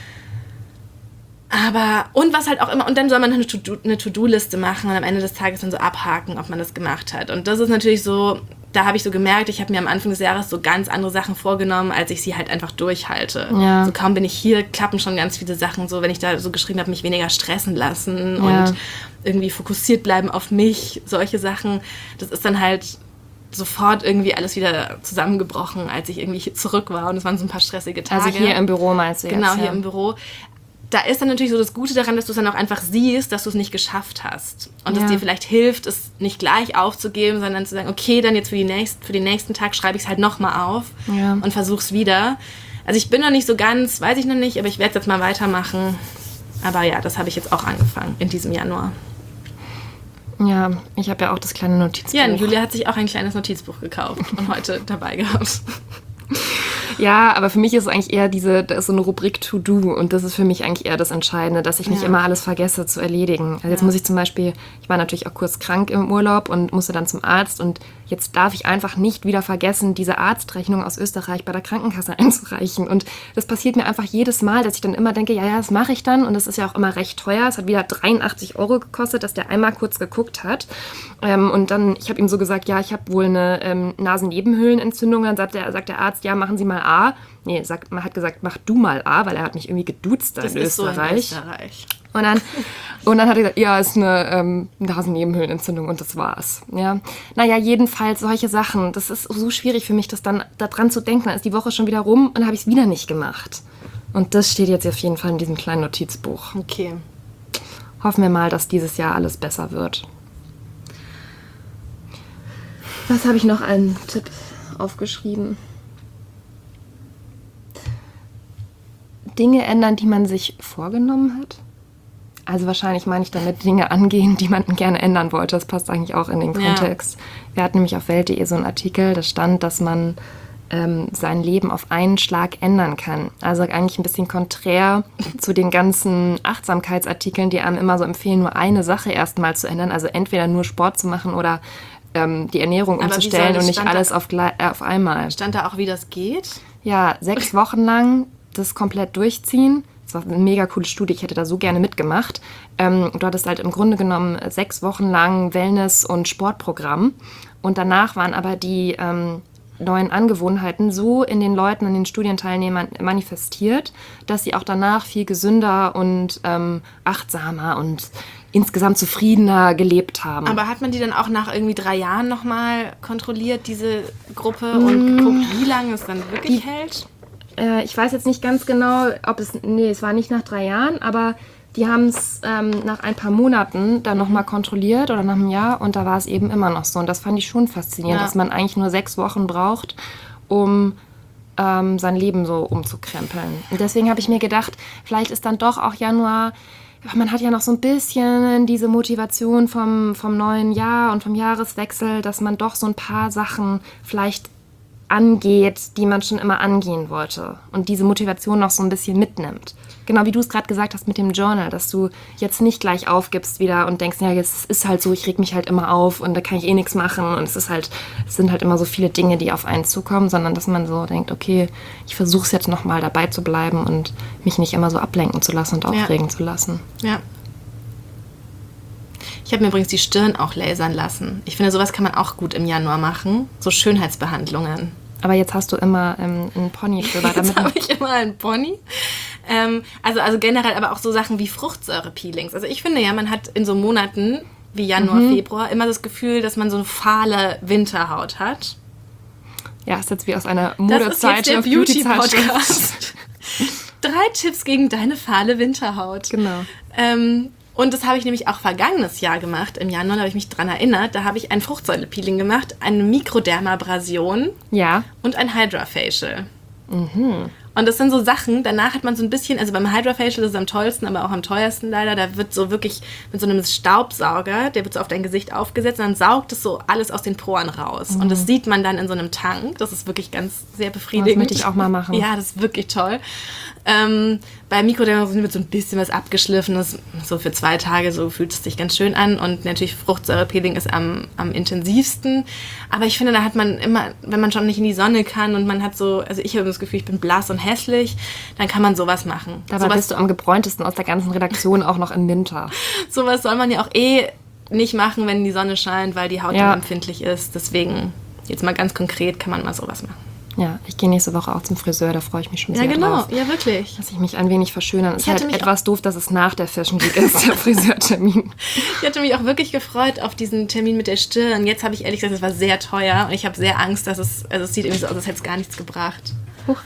Aber, und was halt auch immer, und dann soll man eine To-Do, eine To-Do-Liste machen und am Ende des Tages dann so abhaken, ob man das gemacht hat. Und das ist natürlich so, da habe ich so gemerkt, ich habe mir am Anfang des Jahres so ganz andere Sachen vorgenommen, als ich sie halt einfach durchhalte. Ja. So kaum bin ich hier, klappen schon ganz viele Sachen so, wenn ich da so geschrieben habe, mich weniger stressen lassen ja. und irgendwie fokussiert bleiben auf mich, solche Sachen. Das ist dann halt sofort irgendwie alles wieder zusammengebrochen, als ich irgendwie hier zurück war und es waren so ein paar stressige Tage. Also hier im Büro meinst du jetzt? Genau, hier ja. im Büro. Da ist dann natürlich so das Gute daran, dass du es dann auch einfach siehst, dass du es nicht geschafft hast. Und ja. dass dir vielleicht hilft, es nicht gleich aufzugeben, sondern zu sagen, okay, dann jetzt für, die nächst, für den nächsten Tag schreibe ich es halt nochmal auf ja. und versuch's wieder. Also ich bin noch nicht so ganz, weiß ich noch nicht, aber ich werde es jetzt mal weitermachen. Aber ja, das habe ich jetzt auch angefangen in diesem Januar. Ja, ich habe ja auch das kleine Notizbuch. Ja, und Julia hat sich auch ein kleines Notizbuch gekauft und heute dabei gehabt. Ja, aber für mich ist es eigentlich eher diese, da ist so eine Rubrik To-Do und das ist für mich eigentlich eher das Entscheidende, dass ich nicht ja. immer alles vergesse zu erledigen. Also jetzt ja. muss ich zum Beispiel, ich war natürlich auch kurz krank im Urlaub und musste dann zum Arzt und jetzt darf ich einfach nicht wieder vergessen, diese Arztrechnung aus Österreich bei der Krankenkasse einzureichen. Und das passiert mir einfach jedes Mal, dass ich dann immer denke, ja, ja, das mache ich dann und das ist ja auch immer recht teuer. Es hat wieder dreiundachtzig Euro gekostet, dass der einmal kurz geguckt hat. Ähm, und dann, ich habe ihm so gesagt, ja, ich habe wohl eine ähm, Nasennebenhöhlenentzündung. Dann sagt der, sagt der Arzt, ja, machen Sie mal A. Nee, sagt, man hat gesagt, mach du mal A, weil er hat mich irgendwie geduzt da in Österreich. So in Österreich. Und dann, und dann hat er gesagt, ja, ist eine ähm, Nasennebenhöhlenentzündung und das war's. Ja. Naja, jedenfalls solche Sachen. Das ist so schwierig für mich, das dann daran zu denken. Dann ist die Woche schon wieder rum und dann habe ich es wieder nicht gemacht. Und das steht jetzt auf jeden Fall in diesem kleinen Notizbuch. Okay. Hoffen wir mal, dass dieses Jahr alles besser wird. Was habe ich noch einen Tipp aufgeschrieben? Dinge ändern, die man sich vorgenommen hat. Also wahrscheinlich meine ich damit Dinge angehen, die man gerne ändern wollte. Das passt eigentlich auch in den Kontext. Ja. Wir hatten nämlich auf Welt punkt de so einen Artikel, da stand, dass man ähm, sein Leben auf einen Schlag ändern kann. Also eigentlich ein bisschen konträr zu den ganzen Achtsamkeitsartikeln, die einem immer so empfehlen, nur eine Sache erstmal zu ändern. Also entweder nur Sport zu machen oder ähm, die Ernährung umzustellen und nicht alles auf, äh, auf einmal. Stand da auch, wie das geht? Ja, sechs Wochen lang das komplett durchziehen. Das war eine mega coole Studie, ich hätte da so gerne mitgemacht. Ähm, du hattest halt im Grunde genommen sechs Wochen lang Wellness- und Sportprogramm. Und danach waren aber die ähm, neuen Angewohnheiten so in den Leuten, in den Studienteilnehmern manifestiert, dass sie auch danach viel gesünder und ähm, achtsamer und insgesamt zufriedener gelebt haben. Aber hat man die dann auch nach irgendwie drei Jahren nochmal kontrolliert, diese Gruppe, und mm. geguckt, wie lange es dann wirklich die, hält? Ich weiß jetzt nicht ganz genau, ob es, nee, es war nicht nach drei Jahren, aber die haben es ähm, nach ein paar Monaten dann nochmal kontrolliert oder nach einem Jahr und da war es eben immer noch so. Und das fand ich schon faszinierend, ja. dass man eigentlich nur sechs Wochen braucht, um ähm, sein Leben so umzukrempeln. Und deswegen habe ich mir gedacht, vielleicht ist dann doch auch Januar, man hat ja noch so ein bisschen diese Motivation vom, vom neuen Jahr und vom Jahreswechsel, dass man doch so ein paar Sachen vielleicht angeht, die man schon immer angehen wollte und diese Motivation noch so ein bisschen mitnimmt. Genau wie du es gerade gesagt hast mit dem Journal, dass du jetzt nicht gleich aufgibst wieder und denkst, ja, jetzt ist halt so, ich reg mich halt immer auf und da kann ich eh nichts machen und es ist halt, es sind halt immer so viele Dinge, die auf einen zukommen, sondern dass man so denkt, okay, ich versuche es jetzt nochmal dabei zu bleiben und mich nicht immer so ablenken zu lassen und aufregen ja. zu lassen. Ja. Ich habe mir übrigens die Stirn auch lasern lassen. Ich finde, sowas kann man auch gut im Januar machen, so Schönheitsbehandlungen. Aber jetzt hast du immer ähm, einen Pony drüber. Jetzt habe ich immer einen Pony. Ähm, also, also generell aber auch so Sachen wie Fruchtsäure-Peelings. Also ich finde ja, man hat in so Monaten wie Januar, mhm. Februar immer das Gefühl, dass man so eine fahle Winterhaut hat. Ja, ist jetzt wie aus einer Modezeit. Das ist jetzt der Beauty-Podcast. Drei Tipps gegen deine fahle Winterhaut. Genau. Ähm, und das habe ich nämlich auch vergangenes Jahr gemacht. Im Januar habe ich mich dran erinnert. Da habe ich ein Fruchtsäule-Peeling gemacht, eine Mikrodermabrasion ja. und ein Hydra-Facial. Mhm. Und das sind so Sachen, danach hat man so ein bisschen, also beim Hydra-Facial ist es am tollsten, aber auch am teuersten leider, da wird so wirklich mit so einem Staubsauger, der wird so auf dein Gesicht aufgesetzt und dann saugt es so alles aus den Poren raus. Mhm. Und das sieht man dann in so einem Tank. Das ist wirklich ganz sehr befriedigend. Das möchte ich auch mal machen. Ja, das ist wirklich toll. Ähm, bei Mikrodermabrasion wird so ein bisschen was abgeschliffenes, so für zwei Tage, so fühlt es sich ganz schön an. Und natürlich Fruchtsäure-Peeling ist am, am intensivsten. Aber ich finde, da hat man immer, wenn man schon nicht in die Sonne kann und man hat so, also ich habe das Gefühl, ich bin blass und hässlich, dann kann man sowas machen. Dabei sowas, bist du am gebräuntesten aus der ganzen Redaktion auch noch im Winter. Sowas soll man ja auch eh nicht machen, wenn die Sonne scheint, weil die Haut ja. dann empfindlich ist. Deswegen, jetzt mal ganz konkret, kann man mal sowas machen. Ja, ich gehe nächste Woche auch zum Friseur, da freue ich mich schon sehr drauf. Ja, genau, drauf, ja, wirklich. dass ich mich ein wenig verschönern. Es ist halt etwas doof, dass es nach der Fashion Week ist, der Friseurtermin. Ich hatte mich auch wirklich gefreut auf diesen Termin mit der Stirn. Jetzt habe ich ehrlich gesagt, es war sehr teuer und ich habe sehr Angst, dass es, also es sieht irgendwie so aus, als hätte es gar nichts gebracht. Huch.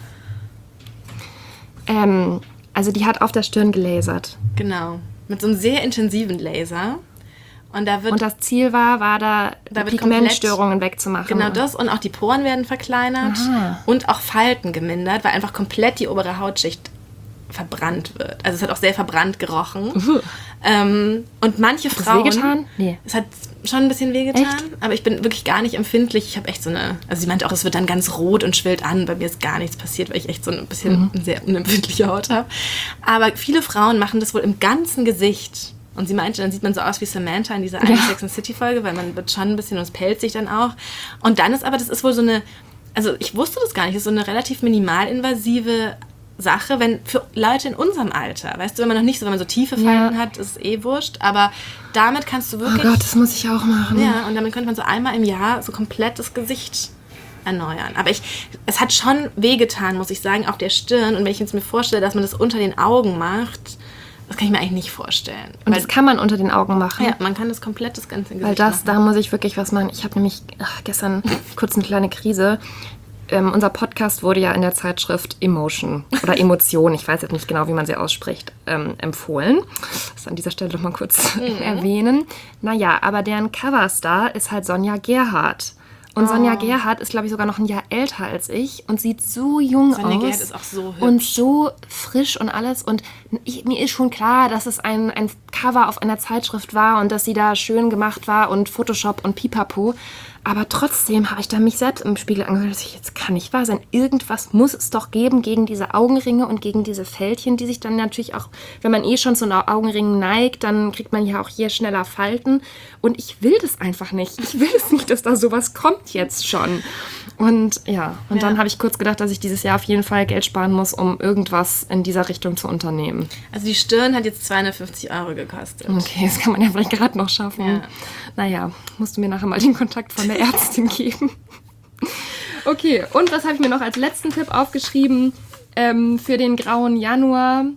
Ähm, also die hat auf der Stirn gelasert. Genau, mit so einem sehr intensiven Laser. Und, da wird, und das Ziel war, war da, da Pigmentstörungen wegzumachen. Genau das. Und auch die Poren werden verkleinert. Aha. Und auch Falten gemindert, weil einfach komplett die obere Hautschicht verbrannt wird. Also es hat auch sehr verbrannt gerochen. Uh. Ähm, und manche hat Frauen... Hat es wehgetan? Nee. Es hat schon ein bisschen wehgetan. Echt? Aber ich bin wirklich gar nicht empfindlich. Ich habe echt so eine... Also sie meinte auch, es wird dann ganz rot und schwillt an. Bei mir ist gar nichts passiert, weil ich echt so ein bisschen mhm. eine sehr unempfindliche Haut habe. Aber viele Frauen machen das wohl im ganzen Gesicht. Und sie meinte, dann sieht man so aus wie Samantha in dieser einen ja. Sex and City Folge, weil man wird schon ein bisschen und es pellt sich dann auch. Und dann ist aber, das ist wohl so eine, also ich wusste das gar nicht, das ist so eine relativ minimalinvasive Sache, wenn für Leute in unserem Alter, weißt du, wenn man noch nicht so, wenn man so tiefe Falten ja. hat, ist es eh wurscht, aber damit kannst du wirklich... Oh Gott, das muss ich auch machen. Ja, und damit könnte man so einmal im Jahr so komplett das Gesicht erneuern. Aber ich, es hat schon wehgetan, muss ich sagen, auf der Stirn. Und wenn ich jetzt mir vorstelle, dass man das unter den Augen macht... Das kann ich mir eigentlich nicht vorstellen. Und weil, das kann man unter den Augen machen? Ja, man kann das komplett das ganze Gesicht Weil das, machen. Da muss ich wirklich was machen. Ich habe nämlich ach, gestern kurz eine kleine Krise. Ähm, unser Podcast wurde ja in der Zeitschrift Emotion oder Emotion, ich weiß jetzt nicht genau, wie man sie ausspricht, ähm, empfohlen. Das an dieser Stelle noch mal kurz mhm. erwähnen. Naja, aber deren Coverstar ist halt Sonja Gerhardt. Und Sonja oh. Gerhardt ist, glaube ich, sogar noch ein Jahr älter als ich und sieht so jung Sonja aus. Sonja Gerhardt ist auch so hübsch. Und so frisch und alles. Und ich, mir ist schon klar, dass es ein, ein Cover auf einer Zeitschrift war und dass sie da schön gemacht war und Photoshop und Pipapo. Aber trotzdem habe ich da mich selbst im Spiegel angehört, dass ich, jetzt kann nicht wahr sein. Irgendwas muss es doch geben gegen diese Augenringe und gegen diese Fältchen, die sich dann natürlich auch, wenn man eh schon zu den Augenringen neigt, dann kriegt man ja auch hier schneller Falten. Und ich will das einfach nicht. Ich will es nicht, dass da sowas kommt jetzt schon. Und ja, und ja. dann habe ich kurz gedacht, dass ich dieses Jahr auf jeden Fall Geld sparen muss, um irgendwas in dieser Richtung zu unternehmen. Also die Stirn hat jetzt zweihundertfünfzig Euro gekostet. Okay, das kann man ja vielleicht gerade noch schaffen. Ja. Naja, musst du mir nachher mal den Kontakt von der Ärztin geben. Okay, und was habe ich mir noch als letzten Tipp aufgeschrieben ähm, für den grauen Januar?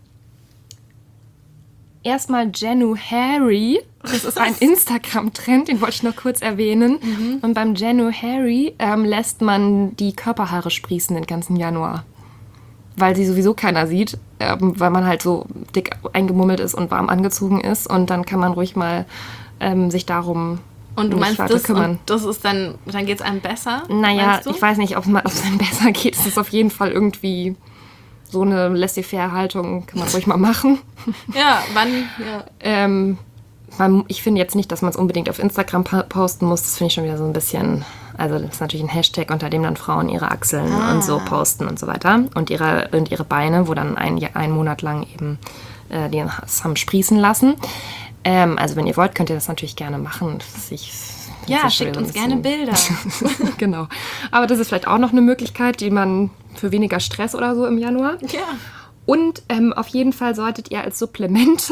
Erstmal January. Das ist ein Instagram-Trend, den wollte ich noch kurz erwähnen. Mhm. Und beim January ähm, lässt man die Körperhaare sprießen den ganzen Januar. Weil sie sowieso keiner sieht, ähm, weil man halt so dick eingemummelt ist und warm angezogen ist. Und dann kann man ruhig mal ähm, sich darum Und du meinst, das, kümmern. Und das ist dann, dann geht es einem besser? Naja, ich weiß nicht, ob es einem besser geht. Es ist auf jeden Fall irgendwie so eine laissez-faire-Haltung, kann man ruhig mal machen. Ja, wann? Ja. ähm, man, ich finde jetzt nicht, dass man es unbedingt auf Instagram posten muss. Das finde ich schon wieder so ein bisschen... Also das ist natürlich ein Hashtag, unter dem dann Frauen ihre Achseln ah. und so posten und so weiter. Und ihre, und ihre Beine, wo dann ein, einen Monat lang eben äh, die haben sprießen lassen. Ähm, also wenn ihr wollt, könnt ihr das natürlich gerne machen. Ich, ja, schickt uns gerne Bilder. Genau. Aber das ist vielleicht auch noch eine Möglichkeit, die man für weniger Stress oder so im Januar. Ja. Und ähm, auf jeden Fall solltet ihr als Supplemente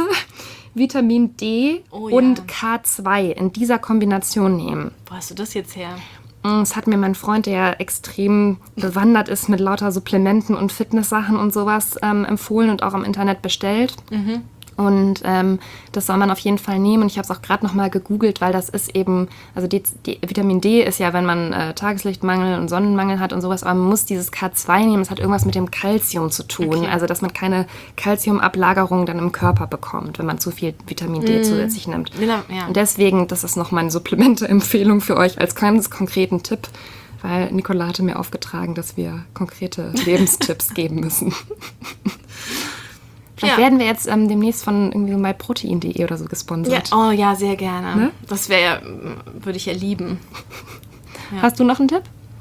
Vitamin D oh, und ja. K zwei in dieser Kombination nehmen. Wo hast du das jetzt her? Es hat mir mein Freund, der ja extrem bewandert ist mit lauter Supplementen und Fitnesssachen und sowas, ähm, empfohlen und auch im Internet bestellt. Mhm. Und ähm, das soll man auf jeden Fall nehmen. Ich habe es auch gerade nochmal gegoogelt, weil das ist eben, also die, die Vitamin D ist ja, wenn man äh, Tageslichtmangel und Sonnenmangel hat und sowas, aber man muss dieses K zwei nehmen. Das hat irgendwas mit dem Calcium zu tun. Okay. Also, dass man keine Calciumablagerung dann im Körper bekommt, wenn man zu viel Vitamin D mm. zusätzlich nimmt. Ja, ja. Und deswegen, das ist noch meine Supplemente-Empfehlung für euch als ganz konkreten Tipp, weil Nicola hatte mir aufgetragen, dass wir konkrete Lebenstipps geben müssen. Vielleicht ja. werden wir jetzt ähm, demnächst von irgendwie so myprotein punkt de oder so gesponsert. Ja. Oh ja, sehr gerne. Ne? Das wäre ja, würde ich ja lieben. Ja. Hast du noch einen Tipp?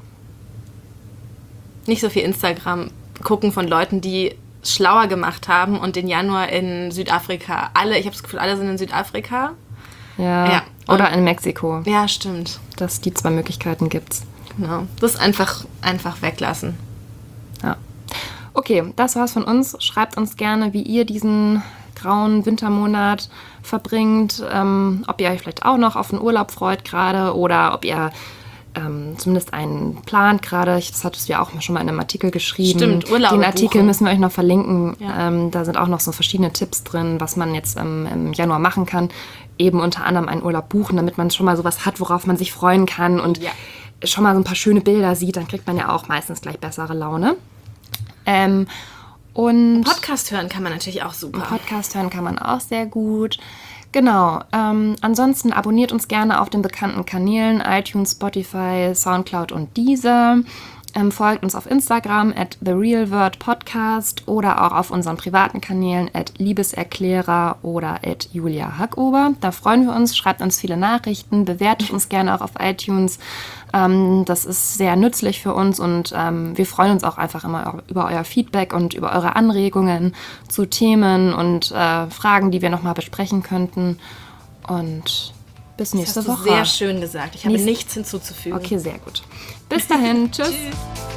Nicht so viel Instagram gucken von Leuten, die schlauer gemacht haben und den Januar in Südafrika. Alle, ich habe das Gefühl, alle sind in Südafrika. Ja, ja. Oder in Mexiko. Ja, stimmt. Dass die zwei Möglichkeiten gibt's. Genau. Das einfach, einfach weglassen. Ja. Okay, das war's von uns. Schreibt uns gerne, wie ihr diesen grauen Wintermonat verbringt, ähm, ob ihr euch vielleicht auch noch auf den Urlaub freut gerade oder ob ihr ähm, zumindest einen plant gerade. Das hattest du ja auch schon mal in einem Artikel geschrieben. Stimmt, Urlaub. Den Artikel buchen. müssen wir euch noch verlinken. Ja. Ähm, da sind auch noch so verschiedene Tipps drin, was man jetzt ähm, im Januar machen kann. Eben unter anderem einen Urlaub buchen, damit man schon mal sowas hat, worauf man sich freuen kann und ja. schon mal so ein paar schöne Bilder sieht. Dann kriegt man ja auch meistens gleich bessere Laune. Ähm, und Podcast hören kann man natürlich auch super. Podcast hören kann man auch sehr gut. Genau. Ähm, ansonsten abonniert uns gerne auf den bekannten Kanälen iTunes, Spotify, Soundcloud und Deezer. Ähm, folgt uns auf Instagram at therealwordpodcast oder auch auf unseren privaten Kanälen at liebeserklärer oder at Julia Hackober. Da freuen wir uns. Schreibt uns viele Nachrichten, bewertet uns gerne auch auf iTunes. Ähm, das ist sehr nützlich für uns und ähm, wir freuen uns auch einfach immer über euer Feedback und über eure Anregungen zu Themen und äh, Fragen, die wir nochmal besprechen könnten. Und bis nächste das hast Woche. Du sehr schön gesagt. Ich habe Nächste. nichts hinzuzufügen. Okay, sehr gut. Bis dahin. Tschüss. Tschüss.